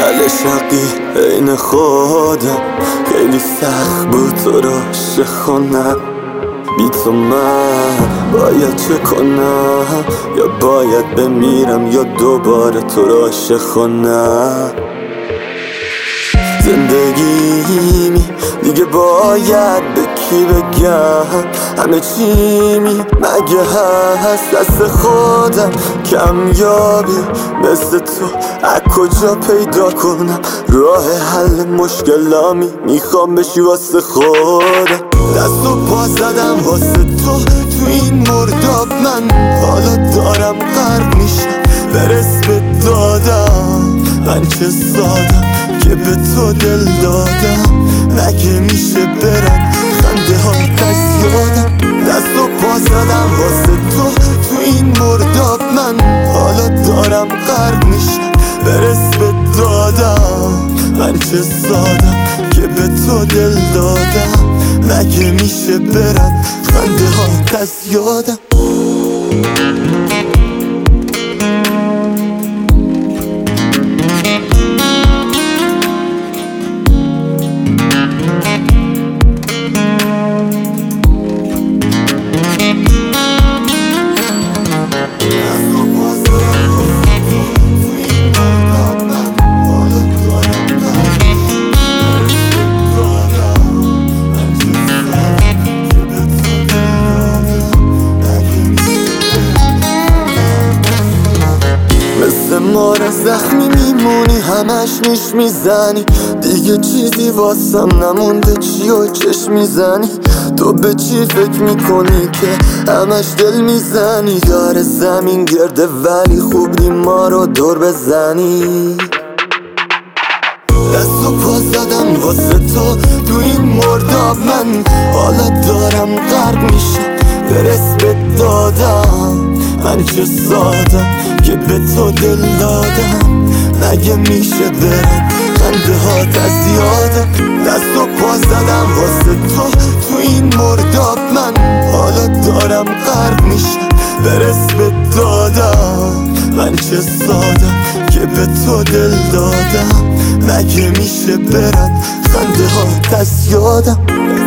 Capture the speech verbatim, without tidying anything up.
بله شقی عین خودم، خیلی سخت بود تو را عاشق کنم. بی تو من باید چه کنم؟ یا باید بمیرم یا دوباره تو را عاشق کنم. زندگیمی دیگه باید به کی بگم؟ همه چی می مگه هست دست خودم؟ کمیابی مثل تو از کجا پیدا کنم؟ راه حل مشکلامی میخوام بشی واسه خودم. دست و پا زدم واسه تو تو این مرداب، من حالا دارم غرق میشم. برس به دادم من چه سادم که به تو دل دادم. مگه میشه برم خنده ها دست یادم؟ دست و پا زدم واسه تو تو این مرداب، من حالا دارم غرق میشم. برس به دادم من چه سادم که به تو دل دادم. مگه میشه برم خنده ها دست یادم؟ مار زخمی میمونی، همش نیش میزنی. دیگه چیزی واسم نمونده، چی و چش میزنی؟ تو به چی فکر میکنی که همش دل میزنی؟ یار زمین گرده ولی خوب نی ما رو دور بزنی. دست و پا زدم واسه تو تو این مرداب، من حالا دارم غرق میشم. برس به دادم من چه سادم که به تو دل دادم. مگه میشه برم خنده ها دست یادم؟ دست و پا زدم واسه تو تو این مرداب، من حالا دارم غرق میشم. برس به دادم من چه سادم که به تو دل دادم. مگه میشه برم خنده ها دست یادم؟